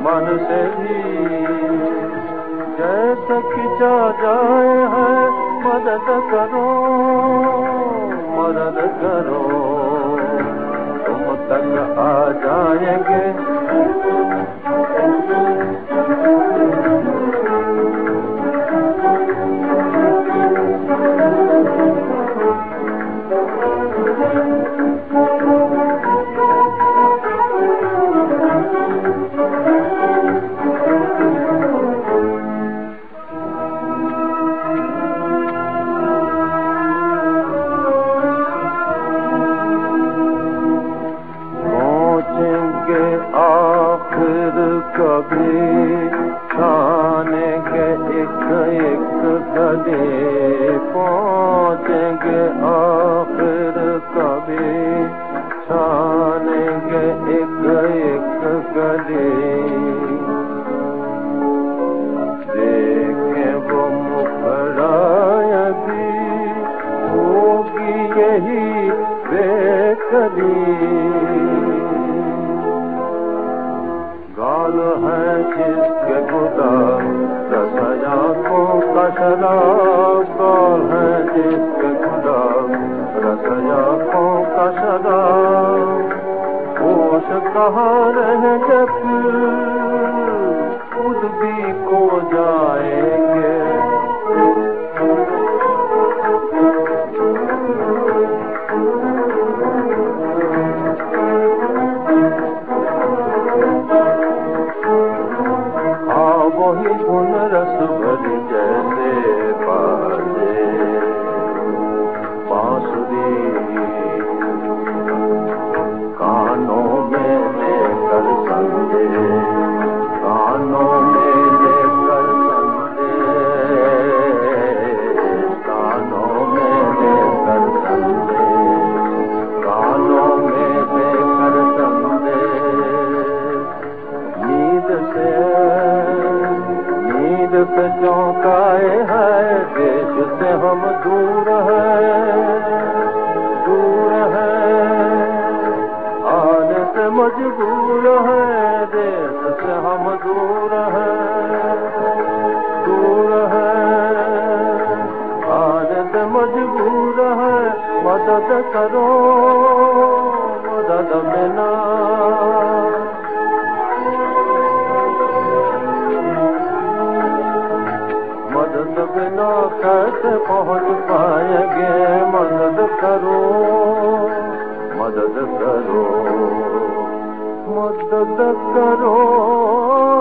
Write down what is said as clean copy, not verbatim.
मन से भी जैसे खिंचा जाए है, मदद करो मदद करो, तुम तक आ जाएंगे। आखिर कभी छानेंगे एक एक गली, पहुँचेंगे आखिर कभी छानेंगे एक एक गली। देखें वो मुखड़ा यदि होगी यही बेकली, गाल है जिसके गुलाब रसया को कशराब, गाल है जिसके गुलाब रसया को कशराब। होश कहाँ रह जब खुद भी खो जाएंगे। वही धुन रस भरी जैसे बाजे बांसुरी, कानों में लेकर संदेश, कानों में लेकर संदेश, कानों में लेकर संदेश, कानों में लेकर संदेश। नींद पे चौंकाए हैं, देश से हम दूर हैं, आने से मजबूर हैं, देश से हम दूर हैं, आने से मजबूर हैं। मदद करो मदद बिना, मदद बिना कैसे पहुँच पाएंगे। मदद करो मदद करो मदद करो।